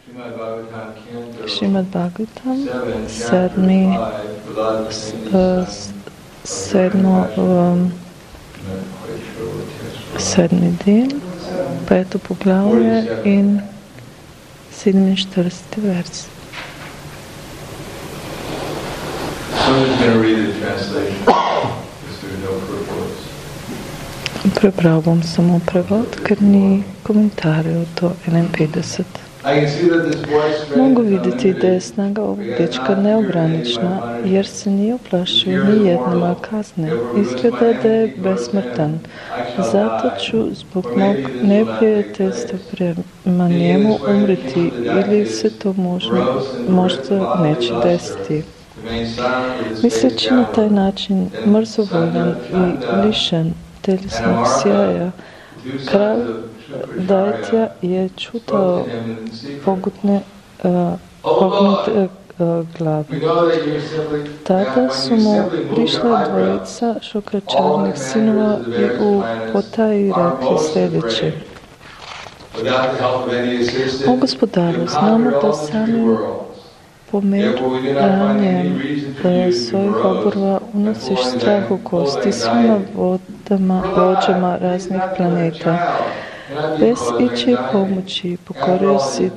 Šrimad Bhagavatam, sedmi del, 5. poglavje in 47. vers. Prebral bom samo prevod, ker ni komentarjev do 51. Mogu vidjeti da je snaga ovog dečka neogranična, jer se nije uplašio ni jedne kazne. Izgleda da je besmrtan. Zato ću zbog mog neprijateljstva prema njemu umreti, ili se to možda neće desiti. Misleći na taj način, mrzovoljan i lišen telesnog sjaja, kralj Daitya je čutao pognute glave. Tada su mu prišla dvojica Šukračarnih sinova i u potaji rekli sljedeće: O gospodaru, znamo da samim pomeranjem svojih oborva unosiš strah u kosti svima vođama raznih planeta. Bez ičije pomoći pokorio si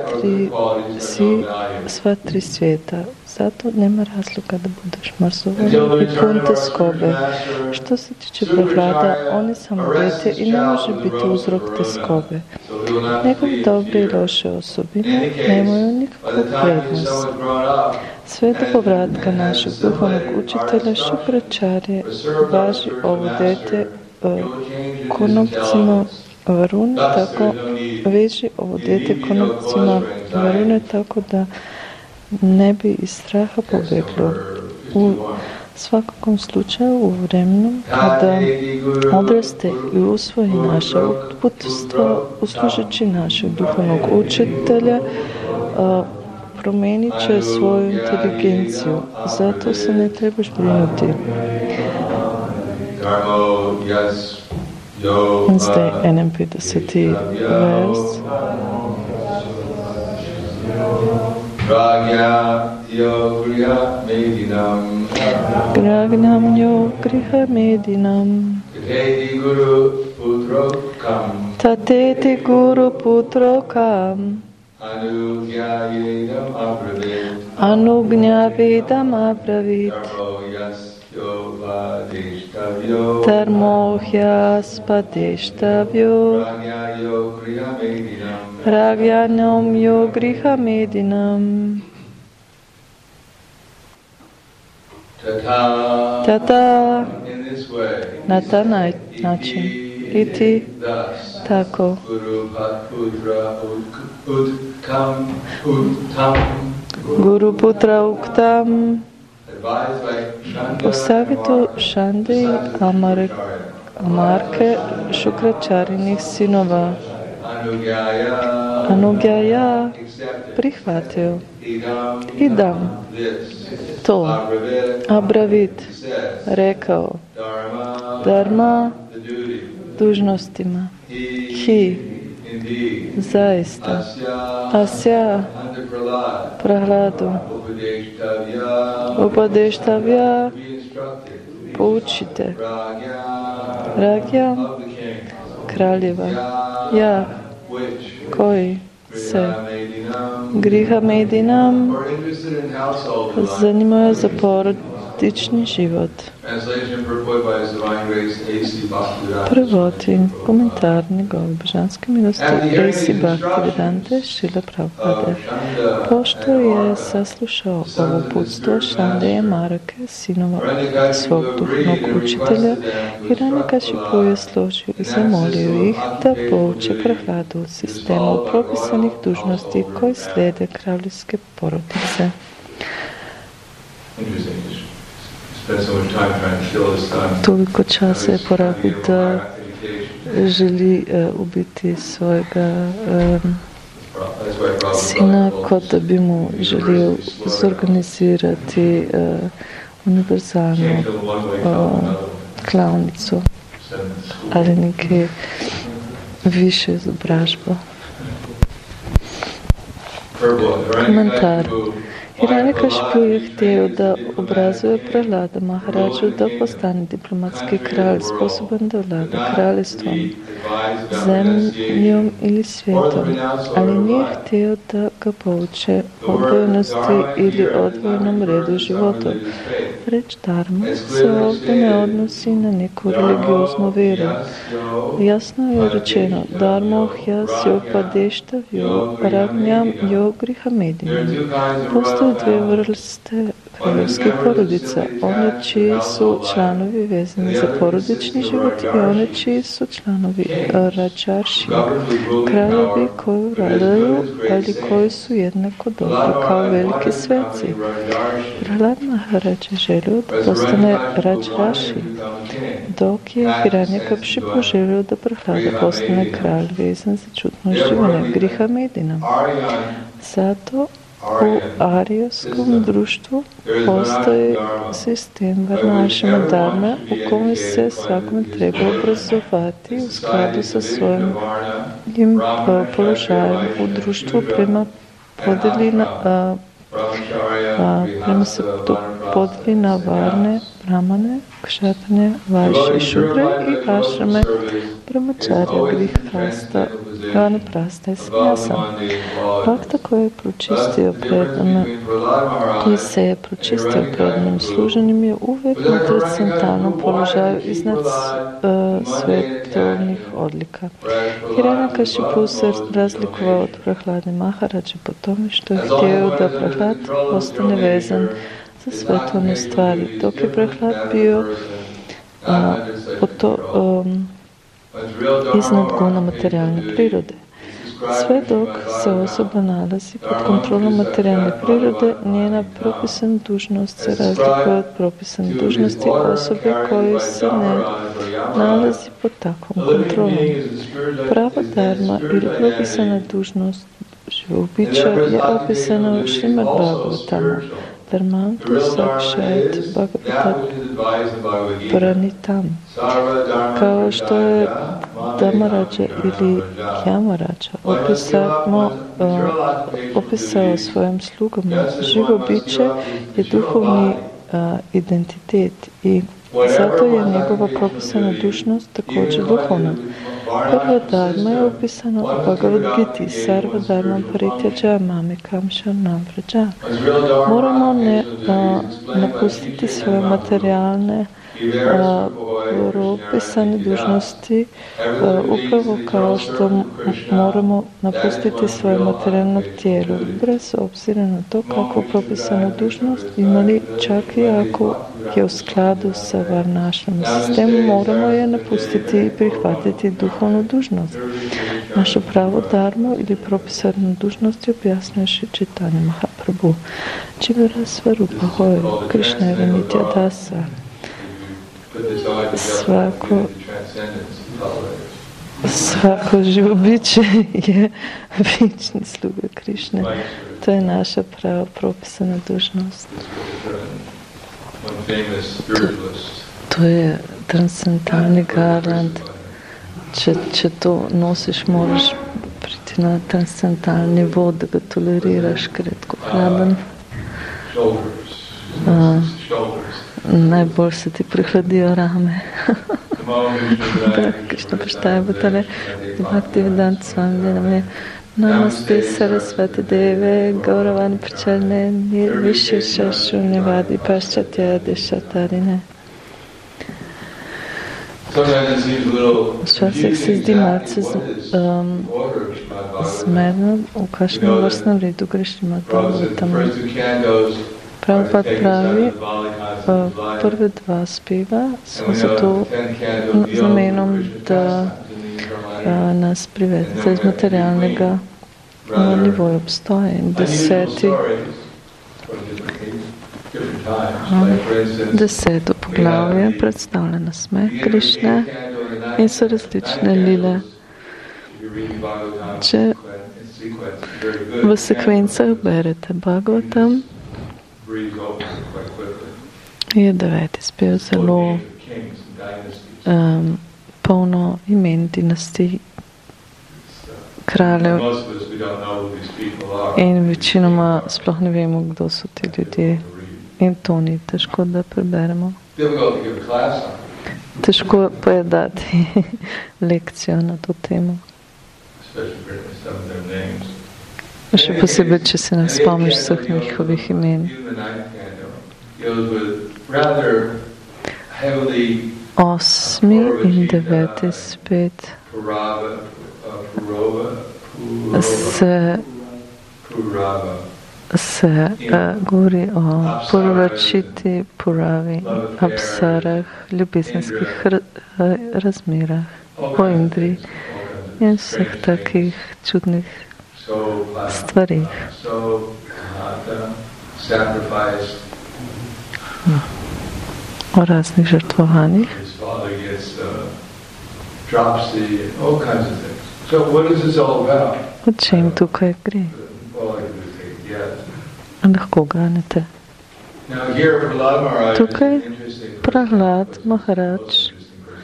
sva tri svijeta. Zato nema razloga da budeš mrzovoljan i pun teskobe. Što se tiče Prahlada, on je samo dijete i ne može biti uzrok teskobe. Njegove dobre i loše osobine nemaju nikakvu prednost. Sve do povratka našeg duhovnog učitelja Šukračarje važi ovo dijete konopcima Varune, tako veži ovo dijete konopcima Varune, tako da ne bi iz straha pobjeglo. U svakom slučaju, u vremenu kada odraste i usvoji naše uputstva, uslužeći našeg duhovnog učitelja, promijenit će svoju inteligenciju. Zato se ne trebaš brinuti. Zdaj 51. vers. Gragnam yo griha medinam tateti guru putro kam anugnavedam abravit Dharmohyas padeshtavyo Ragyanam yo griha medinam Tata na taj način iti tako Guru putra uktam po savjetu Šande i Amarke Šukračarinih sinova Anugyaya prihvatio i dam to Abravit rekao Dharma dužnostima Hi zaista Asya Prahladu Upadeštavya poučite Ragya kraljeva ja koji se griha medinam zanimaju za porodični život. Prvoti komentar njegove božanske milosti A.C. Bhaktivedanta Šrila Prabhupada. Pošto je saslušao ovo uputstvo Šande i Amarke, sinova svog duhovnog učitelja, Hiranyakashipu je složio i zamolio ih da pouče Prahladu sistemu propisanih dužnosti koji slijede kraljevske porodice. Toliko časa je porabi da želi ubiti svojega sina, kod da bi mu želio zorganizirati univerzalnu klaonicu, ali neke više izobražba. Komentar. Hiranyakashipu je htio da obrazuje Prahlada Maharađu da postane diplomatski kralj sposoban da vlada kraljestvom, zemljom ili svijetom, ali nije htio da ga pouče odvojenosti ili odvojenom redu života. Reč dharma se ovdje ne odnosi na neku religioznu vjeru. Jasno je rečeno dharma hyasiopadeštav ragnyam yogriha medinam. Postoje dvije vrste kraljevskih porodica, one čiji su članovi vezani za porodični život i one čiji su članovi rađarši, kraljevi koji vladaju, ali koji su jednako dobri kao veliki sveci. Prahlad Maharaj je želio da postane rađarši, dok je Hiranyakashipu želio da Prahlada postane kralj vezan za čutno življenje, griha medinam. Zato u arijaskom društvu postoji sistem varnašama dharma u kome se svakome treba obrazovati u skladu sa svojim položajem u društvu prema podjeli na varne, brahmane, kšatrne, vajše, šudre i ašrame, brahmačarja, grihasta, vanaprasta i sanjasa. Bhakta koji je pročistio predanim služenjem je uvijek na transcendentalnom položaju iznad svetovnih odlika. Hiranyakashipu se razlikovao od Prahlade Maharađe po tome što je htio da Prahlad postane vezan za svetovne stvari, dok je Prahlad bio iznad guna materijalne prirode. Sve dok se osoba nalazi pod kontrolom materijalne prirode, njena propisana dužnost se razlikuje od propisane dužnosti osobe koje se ne nalazi pod takvom kontrolom. Prava dharma ili propisana dužnost živog bića je opisana u Šrimad Bhagavatamu. Dharmantu sakšayat Bhagavatat Pranitam. Kao što je Dhamaraja ili Yamaraja opisao svojim slugama, živo biće je duhovni identitet i zato je njegova propisana dužnost također duhovna. Prva dharma je opisana u Bhagavad Giti, Sarva dharma parityaja mamekam sharanam vraja. Moramo napustiti svoje materijalne propisane dužnosti, upravo kao što moramo napustiti svoje materijalno tijelo, bez obzira na to kako propisanu dužnost imali, čak i ako je u skladu sa varnašnim sistemom, moramo je napustiti i prihvatiti duhovnu dužnost. Našu pravo dharmu ili propisanu dužnost je objasnio Šri Chaitanya Mahaprabhu. Čivara Svarupa Hoy, Krishna Eva Nitya Dasa. Svako živo biće je vječni sluga Krišne. To je naša prava propisana dužnost. To je transcendentalni garant. Če to nosiš, moraš priti na transcendentalni nivo, da ga toleriraš kratko hladan. Najbolj se ti prihladijo rame. Krishna Prashtaja Bhatale, Bhaktivedanta Swami Dinamne, Namaste Sarasvati Deve, Gauravani Pracharne, Nirvishesha Shunyavadi Paschatya Deshatarine. Včasih se zdi malce zmedno, v kakšnem vrstnem redu greš Šrimad Bhagavatam. Prabhupada pravi, prve dva speva so zato z namenom, da nas privedete iz materialnega nivoja obstoja. In deseto poglavje predstavlja nasmeh Krišne in so različne lile. Če v sekvencah berete Bhagavatam, je deveti spev zelo polno imen dinastij kraljev In večinoma sploh ne vemo, kdo so ti ljudje. In to ni težko, da preberemo. Težko pa je dati lekcijo na to temo. Še posebej, če se ne spomniš vseh njihovih imen. 8. in 9. spet se govori o Purvachiti, Puravi, Apsarah, ljubezenskih razmerah, o Indri in vseh takih čudnih stvarih. O raznih žrtvovanjih. O čem tukaj gre? Lahko ganete. Tukaj Prahlad Maharaj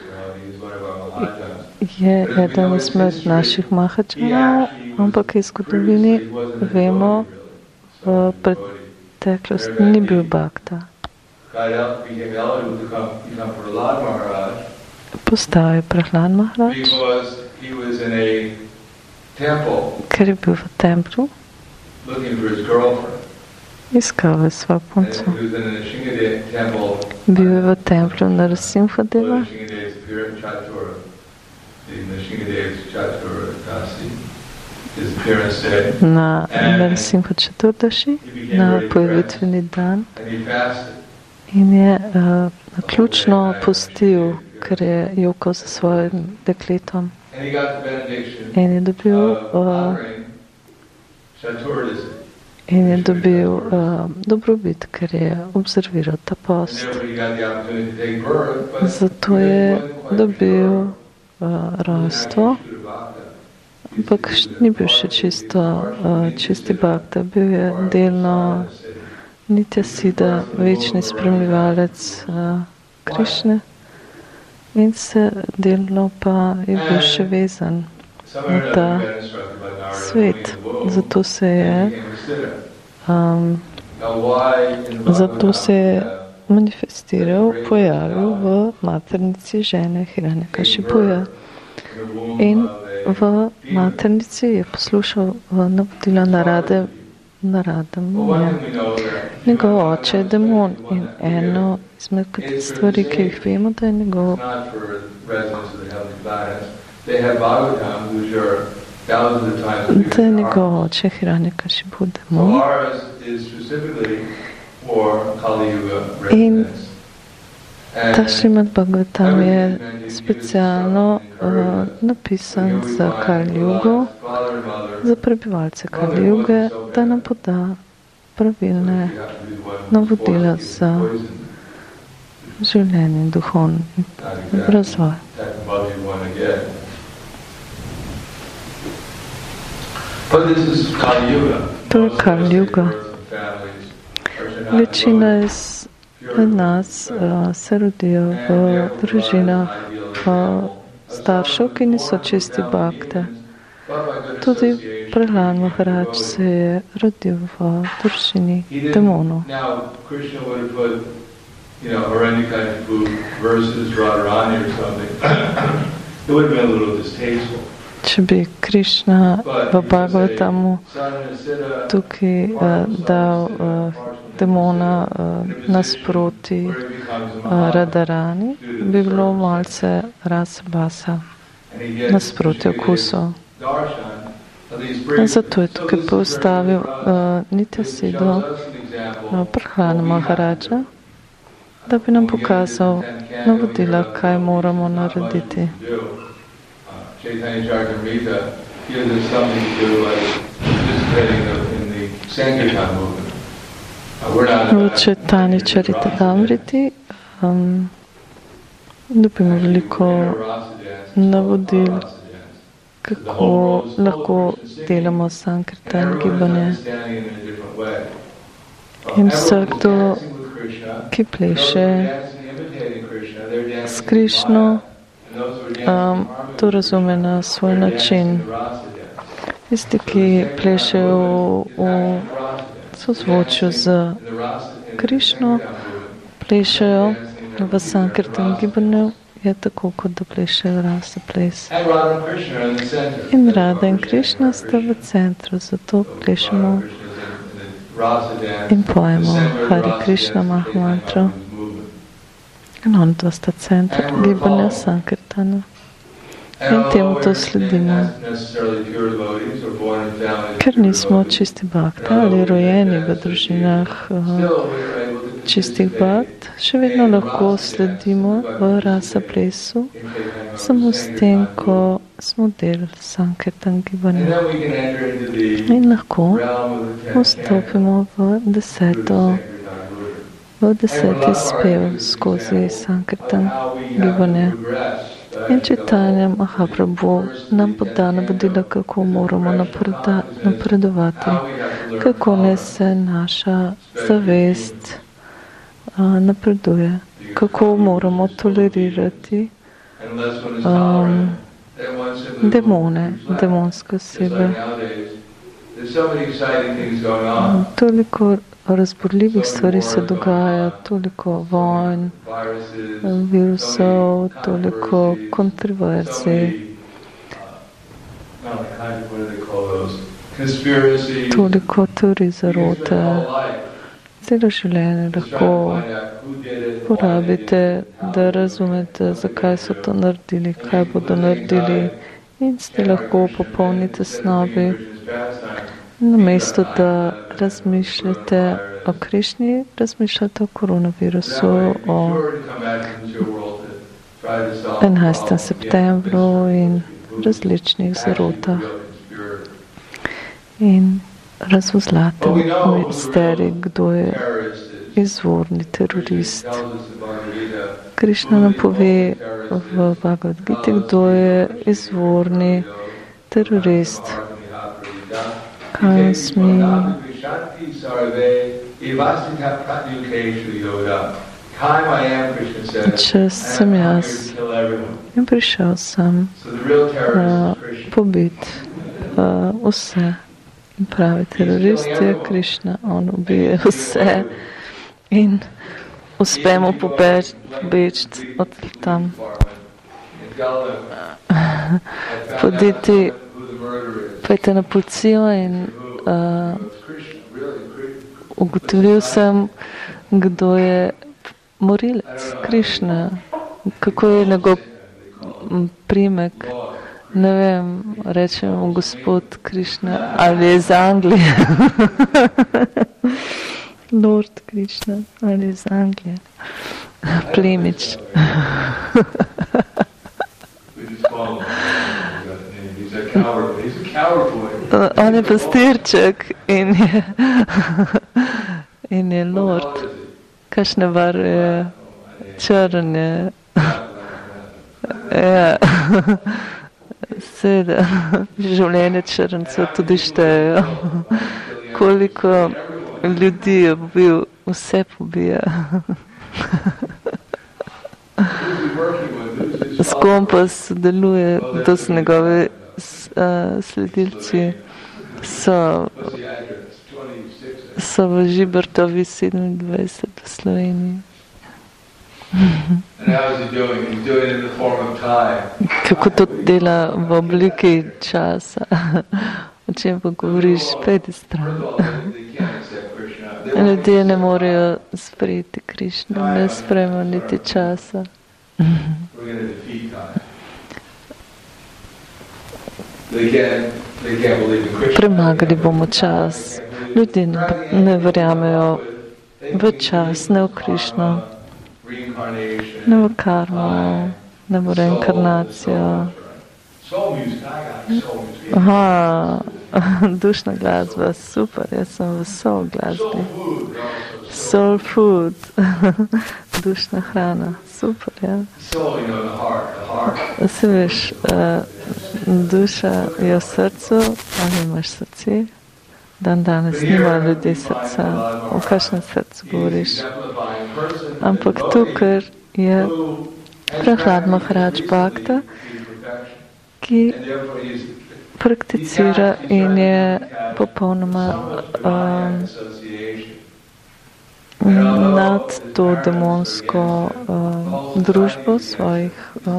je eden izmed naših Mahačanov, ampak iz zgodovini vemo, v preteklosti ni bil Bhakta. Postal je Prahlad Maharaj, ker je bil v templu, iskal je svojo punco. Bil je v templu Narasimhadeva, na Narasimha Chaturdaši, na pojavitveni dan, in je naključno postil, ker je jokal za svojim dekletom. In je dobil dobrobit, ker je observiral ta post. Zato je dobil rojstvo, ampak ni bil še čisti Bhakta, bil je delno Nitya Siddha, večni spremljevalec Krišne, in se delno pa je bil še vezan na ta svet. Zato se je manifestiral, pojavil v maternici žene Hiranyakashipuja. In v maternici je poslušal navodila Narada Munija. Njegov oče je demon in eno izmed stvari, ki jih vemo, da je njegov oče Hiranyakashipu demon. In ta Šrimad Bhagavatam je specialno napisan za Kali Jugo, za prebivalce Kali Juge, da nam poda pravilne navodila za življenje in duhovni razvoj. To je Kali Juga. Večina med nas se rodijo v družinah staršev, ki niso čisti bhakte. Tudi Prahlad Maharaj se je rodil v družini demonov. Če bi Krišna v Bhagavatamu tukaj dal demona nasproti Radharani, bi bilo malce rasa-basa, nasproti okusov. Zato je tukaj postavil Nitya Siddha Prahlada Maharaja, da bi nam pokazal navodila, kaj moramo narediti. Chaitanya Charitamrita gives us something to do, like participating in the Sankirtan movement. V Chaitanya Charitamriti dobimo veliko navodil, kako lahko delamo Sankirtan gibanje. In vsakdo, ki pleše s Krišno, to razume na svoj način. Tisti, ki plešejo v sozvočju z Krišno, plešejo v Sankirtan gibanju, je tako, kot da plešejo rasa ples. In Radha in Krišna sta v centru, zato plešemo in pojemo Hare Krišna Mahamantro. In on dva sta centr gibanja Sankirtana. In temu to sledimo. Ker nismo čisti bhakti ali rojeni v družinah čistih bhakt, še vedno lahko sledimo v rasa plesu, samo s tem, ko smo del Sankirtan gibanja. In lahko vstopimo v deseti spev skozi Sankirtan gibanje. In Chaitanya Mahaprabhu nam poda navodila, kako moramo napredovati, kako ne se naša zavest napreduje, kako moramo tolerirati demone, demonske osebe. Toliko razborljivih stvari se dogaja, toliko vojn, virusov, toliko kontroverzij, toliko teorij zarote. Celo življenje lahko porabite, da razumete, zakaj so to naredili, kaj bodo naredili, in ste lahko popolni tesnobi. Namesto da razmišljate o Krišni, razmišljate o koronavirusu, o 11. septembru in različnih zarotah. In razvozlate misteri, kdo je izvorni terorist. Krišna nam pove v Bhagavad Giti, kdo je izvorni terorist. Kasmi Čas sem jaz in prišel sem pobit vse. In pravi terorist je Krišna, on ubije vse in uspe mu pobeči od tam. Pojdite na policijo in ugotovil sem, kdo je morilec Krišna, kako je njegov primek. Ne vem, rečemo gospod Krišna, ali je iz Anglije. Lord Krišna, ali je iz Anglije. Plemič. On je pastirček in je lord. Kakšne barve je? Črn je. Ja. Seveda, življenje črncev tudi štejejo. Koliko ljudi je bil, vse pobija. S kom pa sodeluje, to so njegove sledilci, so v Žibertovi 27 v Sloveniji. Kako to dela v obliki časa? O čem pa govoriš? Pejdi stran. Ljudje ne morejo sprejeti Krišno, ne sprejmo niti časa. Premagali bomo čas. Ljudje ne verjamejo v čas, ne v Krišno, ne v karmo, ne v reinkarnacijo. Aha, dušna glasba, super, jaz sem v soul glasbi. Soul food, dušna hrana, super, ja. Se veš, duša je v srcu, ali imaš srce? Dan danes nima ljudi srca. O kakšnem srcu govoriš? Ampak tukaj je Prahlad Maharaj Bhakta, ki prakticira in je popolnoma nad to demonsko družbo svojih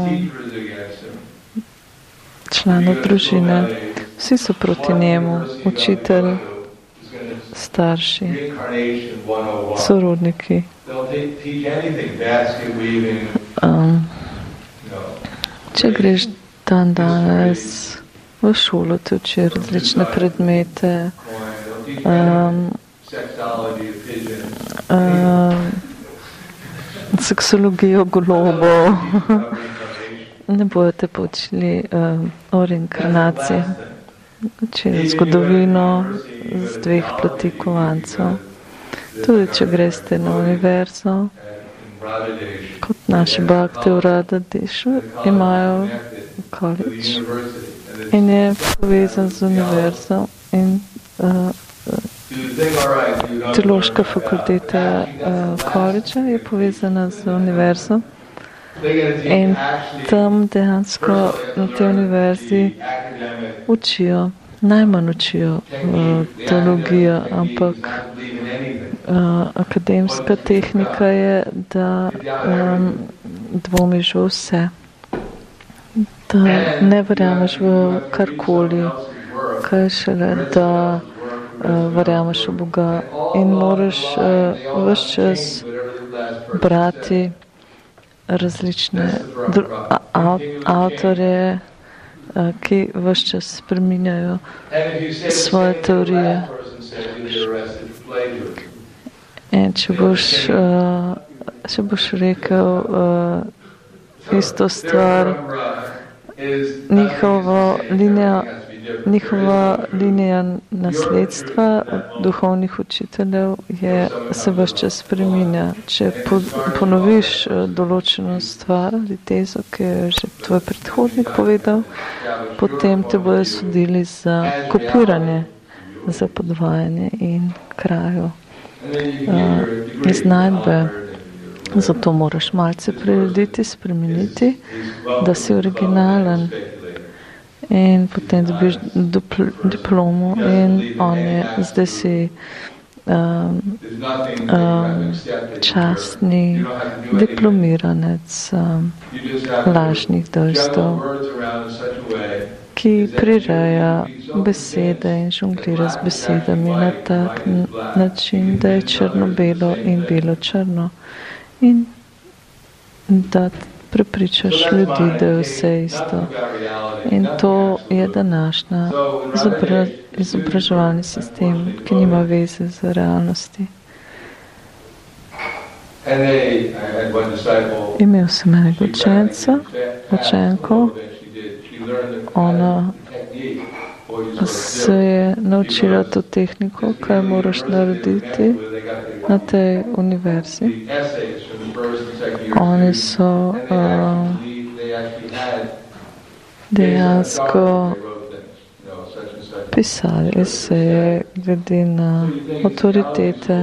članov družine. Vsi so proti njemu, učitelj, starši, sorodniki. Če greš dan danes v šolo, te uči različne predmete, seksologijo golobov, ne bojo te poučili o reinkarnaciji, učili zgodovino z dveh plati kovancev. Tudi če greste na univerzo, kot naši bhakti v Radhadešu, imajo college in je povezan z univerzo in teološka fakulteta college je povezana z univerzo in tam dejansko na tej univerzi učijo, najmanj učijo teologijo, ampak akademska tehnika je, da dvomiš v vse, da ne verjameš v karkoli, kaj šele, da verjameš v Boga in moraš ves čas brati različne avtorje, ki ves čas spreminjajo svoje teorije. In če boš rekel isto stvar, njihova linija nasledstva duhovnih učiteljev se ves čas spreminja. Če ponoviš določeno stvar ali tezo, ki je že tvoj predhodnik povedal, potem te bodo sodili za kopiranje, za podvajanje in krajo iznajdbe. Zato moraš malce prirediti, spremeniti, da si originalen. In potem dobiš diplomo in zdaj si častni diplomiranec lažnih dejstev, ki prireja besede in žonglira z besedami na tak način, da je črno-belo in belo-črno. In da prepričaš ljudi, da je vse isto. In to je današnja izobraževalni sistem, ki nima veze z realnosti. Imel sem enega učenko, ona se je naučila to tehniko, kaj moraš narediti na tej univerzi. Oni so dejansko pisali eseje glede na avtoritete.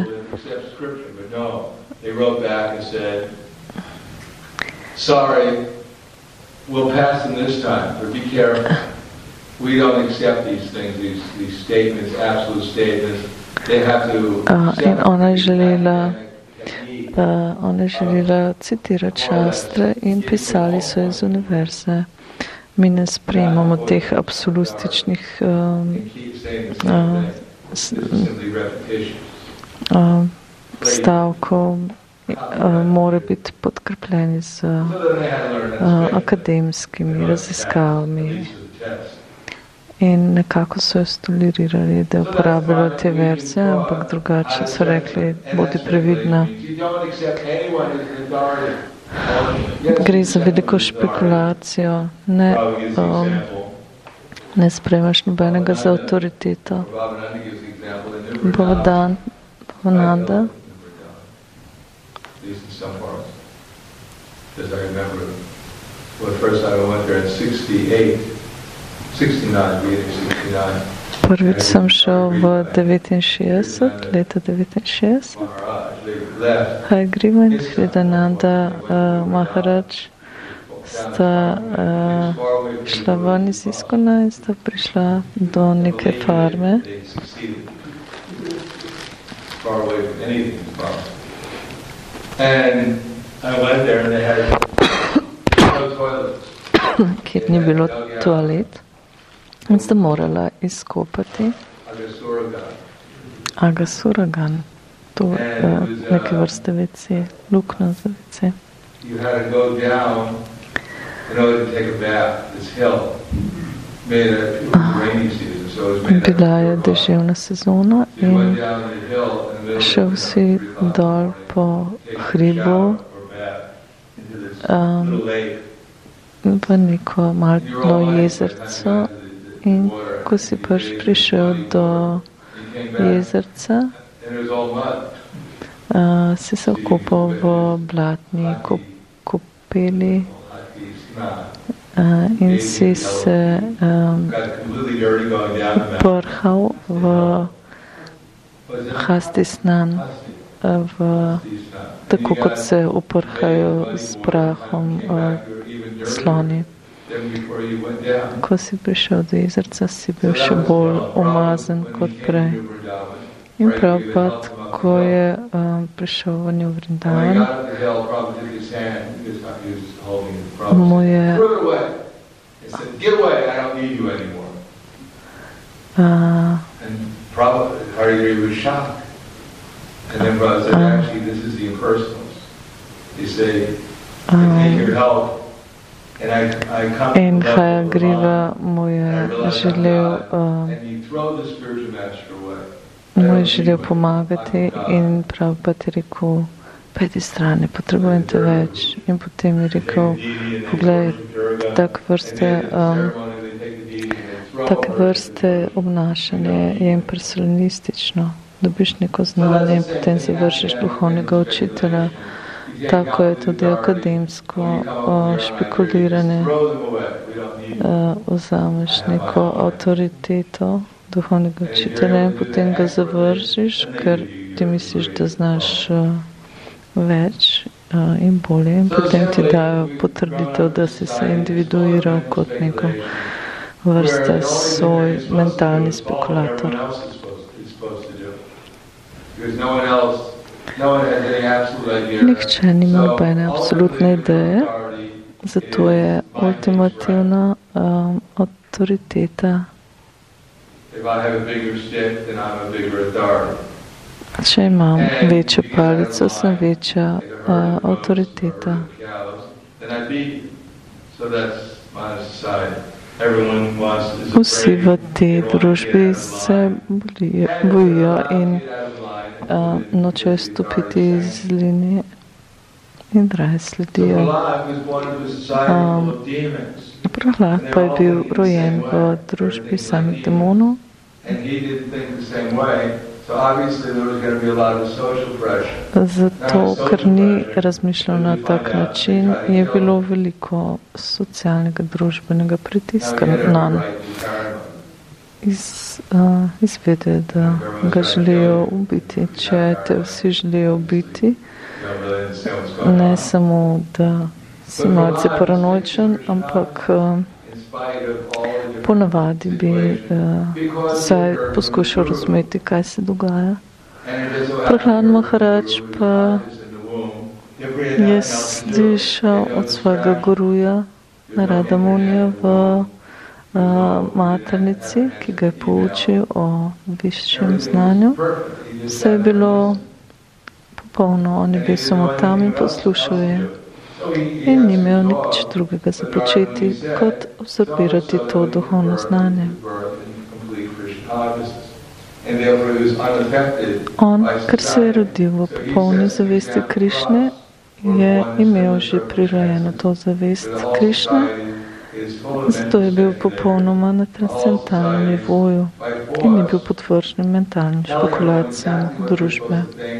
Sorry, we'll pass them this time, but be careful. We don't accept these things, these statements, absolute statements. They have to in ona je želela citirati šastre in pisali so iz univerze. Mi ne sprejemamo teh absolutističnih stavkov, mora biti podkrepljeni z akademskimi raziskavami. In nekako so jo stolerirali, da je uporabljala te verze, ampak drugače so rekli, bodi previdna. Gre za veliko špekulacijo, ne sprejmaš nobenega za avtoriteto. Bhavananda. Prvič sem šel v 69, leta 69. Hajgriva in Hridananda Maharaj sta šla ven iz Iskona in sta prišla do neke farme. Kjer ni bilo toalet in sta morala izkopati Agasuragan, to neke vrste WC, luknja za WC. Bila je deževna sezona in šel si dol po hribu v neko malo jezerco in ko si prišel do jezerca, si se okopal v blatni kopeli in si se prhal v hastisnan, tako kot se oprhajo s prahom sloni. Ko si prišel do jezerca, si bil še bolj umazan kot prej. In pravpat, ko je prišel v New Vrindavan, mu je in Hayagriva mu je želel pomagati in Prabhupada je rekel, peti strani, potrebujem te več. In potem je rekel, poglej, take vrste obnašanje je impersonalistično. Dobiš neko znanje in potem završiš duhovnega učitelja. Tako je tudi akademsko špekuliranje. Vzameš neko avtoriteto duhovnega učitelja in potem ga završiš, ker ti misliš, da znaš več in bolje in potem ti dajo potrditev, da si se individuiral kot neko vrste svoj mentalni spekulator. Nihče nima nobene absolutne ideje, zato je ultimativna avtoriteta. Če imam večjo palico, sem večja avtoriteta. Vsi v tej družbi se bojijo in nočejo stopiti iz linije in raje sledijo. Prahlad pa je bil rojen v družbi samih demonov. Zato, ker ni razmišljal na tak način, je bilo veliko socialnega družbenega pritiska nanj. Izvedel je, da ga želijo ubiti. Če te vsi želijo ubiti, ne samo, da si malce paranoičen, ampak ponavadi bi saj poskušal razumeti, kaj se dogaja. Prahlad Maharaj pa je slišal od svojega guruja Narada Munija v maternici, ki ga je poučil o višjem znanju. Vse je bilo popolno, on je bil samo tam in poslušal je. In ni imel nič drugega za početi, kot absorbirati to duhovno znanje. On, ker se je rodil v popolni zavesti Krišne, je imel že prirojeno to zavest Krišne, zato je bil popolnoma na transcendentalnem nivoju in ni bil podvržen mentalnim špekulacijam družbe,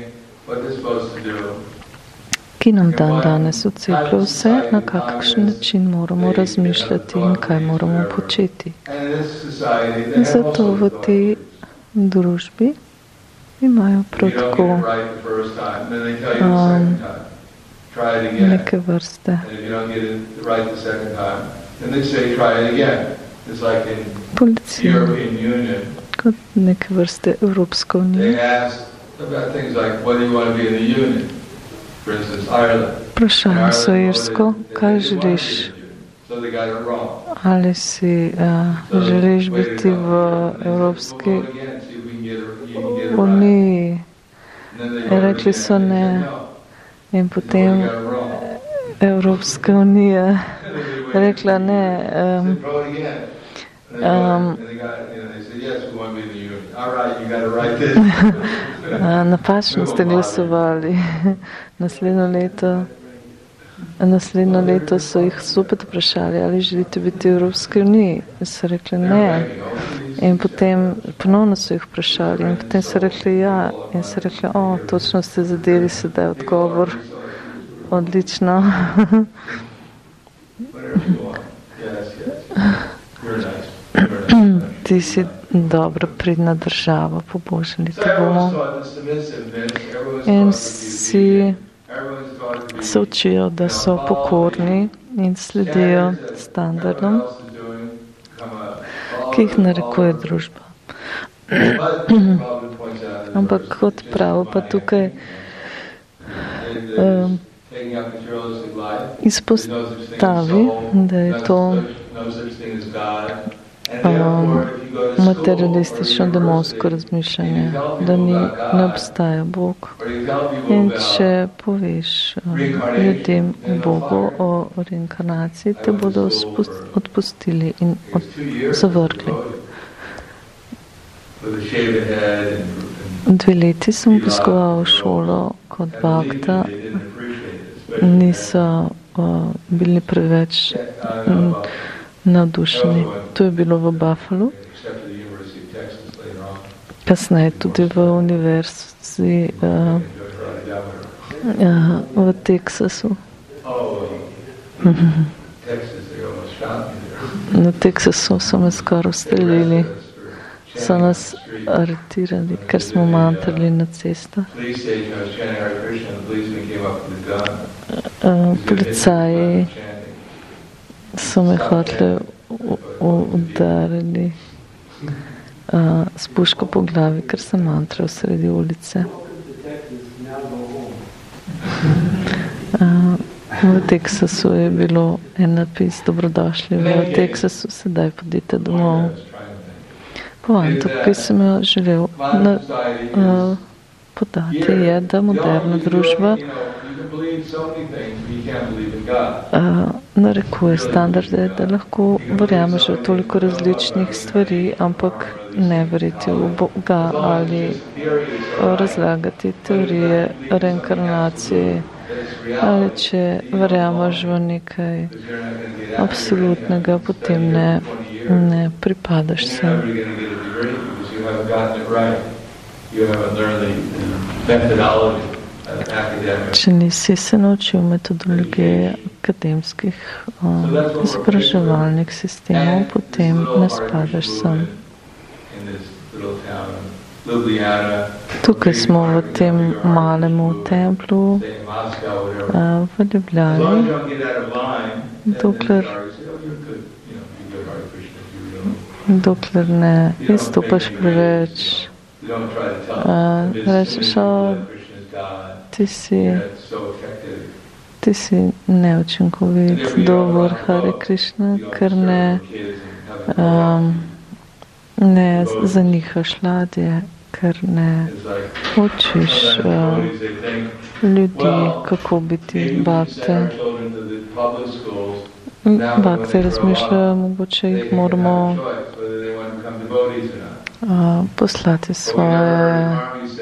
ki nam danes odceplja vse, na kakšen način moramo razmišljati in kaj moramo početi. In zato v tej družbi imajo prav tako neke vrste policije, kot neke vrste Evropska unija. Vprašali so Irsko, kaj želiš? Ali si želiš biti v Evropski uniji? Rekli so ne. In potem Evropska unija rekla ne. Napačno ste glasovali. Naslednjo leto so jih zopet vprašali, ali želite biti v Evropski uniji. So rekli ne. In potem ponovno so jih vprašali in potem so rekli ja. In so rekli, točno ste zadeli sedaj odgovor. Odlično. Ti si dobra, pridna država, pobožali te bomo. In si se učijo, da so pokorni in sledijo standardom, ki jih narekuje družba. Ampak kot pravi pa tukaj izpostavi, da je to materialistično demonsko razmišljanje, da ne obstaja Bog. In če poveš ljudem Bogu o reinkarnaciji, te bodo odpustili in zavrgli. 2 leti sem obiskoval šolo kot bakta, niso bili preveč navdušeni. To je bilo v Buffalo, kasneje tudi v univerzi v Teksasu. Na Teksasu so me skoraj ustrelili. So nas aretirali, ker smo mantrali na cestah. Policaji so me hoteli udarili s puško po glavi, ker sem mantral sredi ulice. V Teksasu je bilo en napis, dobrodošli v Teksasu, sedaj podite domov. Poanta, ki sem jo želel podati, je, da moderna družba narekuje standarde, da lahko verjameš v toliko različnih stvari, ampak ne verjeti v Boga ali razlagati teorije reinkarnacije, ali če verjameš v nekaj absolutnega, potem ne pripadaš sem. Če nisi se naučil metodologije akademskih izobraževalnih sistemov, potem ne spadaš sem. Tukaj smo v tem malemu templu v Ljubljani, dokler ne izstopaš preveč, rečeš, ti si neučinkovit, dober, Hare Krishna, ker ne zanihaš ladje, ker ne učiš ljudi, kako biti bakte. Bakte razmišljajo, mogoče jih moramo poslati svoje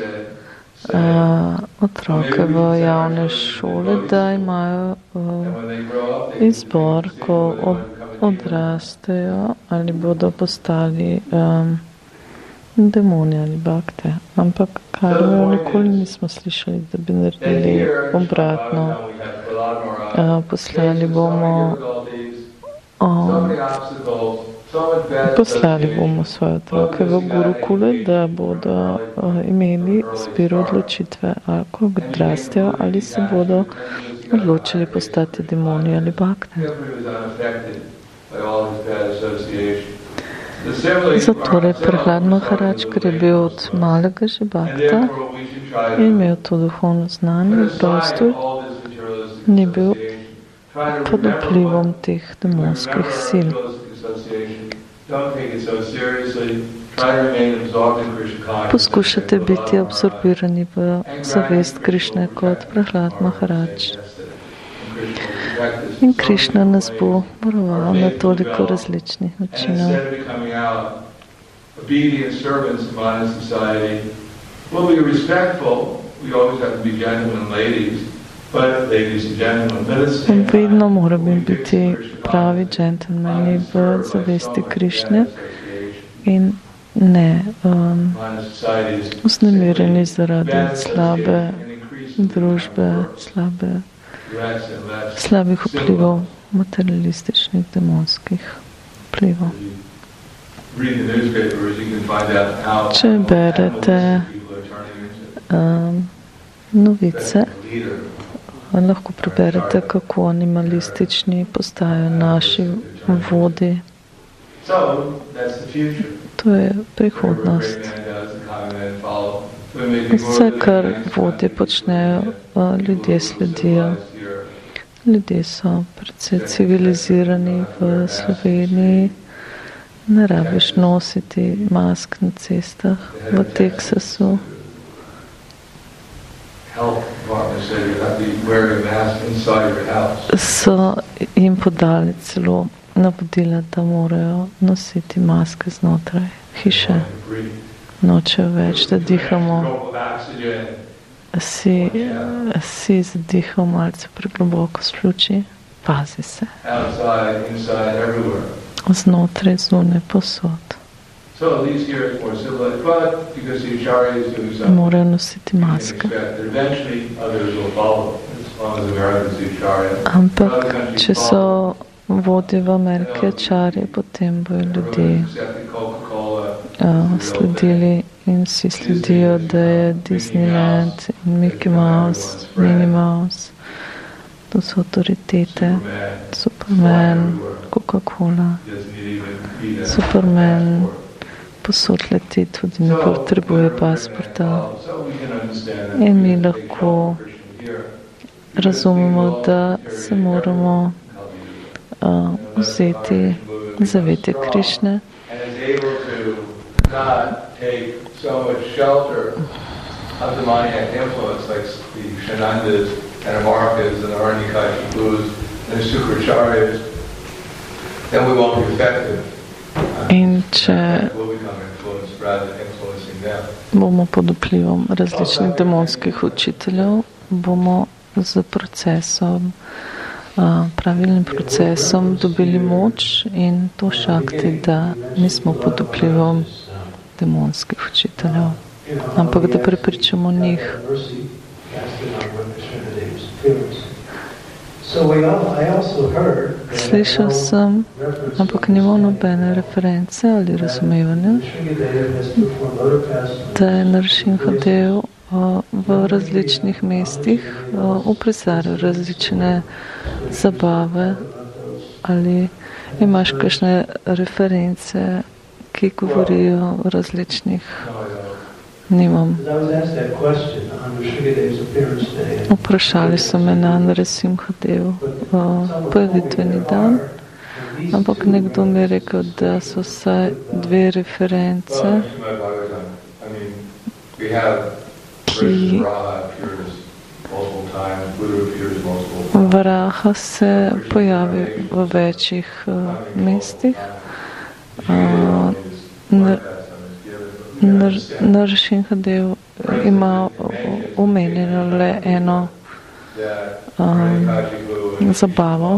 otroke v javne šole, da imajo izbor, ko odrastejo, ali bodo postali demoni ali bakte. Ampak kar nikoli nismo slišali, da bi naredili obratno. Poslali bomo Poslali bomo svoje otroke v Gurukule, da bodo imeli zbir odločitve, ko odrastejo, ali se bodo odločili postati demoni ali bakne. Zatorej Prahlad Maharaj, ker je bil od malega že bakta in imel to duhovno znanje in prostor, ni bil pod vplivom teh demonskih sil. Poskušate biti absorbirani v zavest Krišne kot Prahlad Maharaj. In Krišna nas bo varoval na toliko različnih načinov. Vedno moramo biti pravi džentelmeni v zavesti Krišne in ne vznemirjeni zaradi slabe družbe, slabih vplivov, materialističnih, demonskih vplivov. Če berete novice, lahko preberete, kako animalistični postajajo naši vodi. To je prihodnost. Vse, kar vodje počnejo, ljudje sledijo. Ljudje so precej civilizirani v Sloveniji. Ne rabiš nositi mask na cestah. V Teksasu so jim podali celo navodila, da morajo nositi maske znotraj hiše. Nočejo več, da dihamo. Si zadihal malce pregloboko s pljuči. Pazi se. Znotraj, zunaj, posod. Morajo nositi maske. Ampak, če so vodje v Ameriki čarje, potem bojo ljudje sledili in vsi sledijo, da je Disneyland in Mickey Mouse, Minnie Mouse, to so avtoritete, Superman, Coca-Cola, Superman posod leti, tudi ne potrebuje pasporta. In mi lahko razumemo, da se moramo vzeti zavetje Krišne in če bomo pod vplivom različnih demonskih učiteljev, bomo z procesom, pravilnim procesom dobili moč in to šakti, da nismo pod vplivom demonskih učiteljev, ampak da prepričamo njih. Slišal sem, ampak nimam nobene reference ali razumevanja, da je Nrsimhadev v različnih mestih uprizarjal različne zabave. Ali imaš kakšne reference, ki govorijo o različnih? Nimam. Vprašali so me na Nrsimhadev pojavitveni dan, ampak nekdo mi je rekel, da so vsaj dve reference, ki Varaha se pojavi v večjih mestih. Nrsimhadev ima omenjeno le eno zabavo,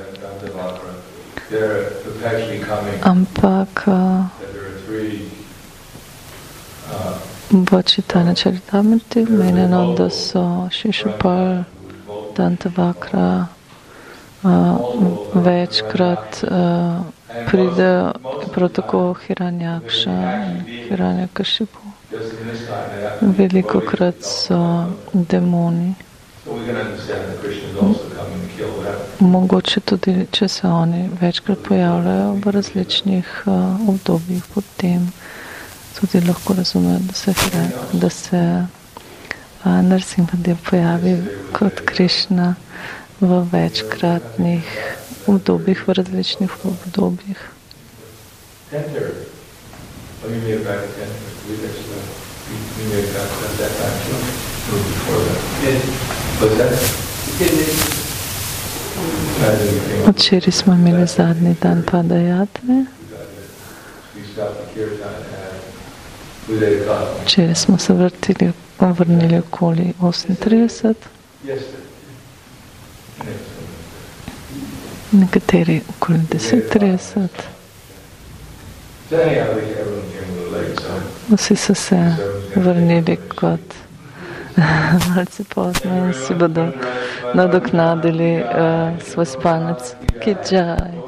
ampak v Chaitanya Charitamriti omenjeno, da so Shishupal, Dantavakra večkrat pridejo prav tako Hiranjakša in Hiranjakashipu. Velikokrat so demoni. Mogoče tudi, če se oni večkrat pojavljajo v različnih obdobjih, potem tudi lahko razumejo, da se Nrsimhadev pojavi kot Krišna v večkratnih obdobjih, v različnih obdobjih. Včeraj smo imeli zadnji dan Padajatre. Včeraj smo se vrnili okoli 38. Nekateri okoli 10:30. Vsi so se vrnili kot malce pozno in si bodo nadoknadili svoj spanec. Ki džaj.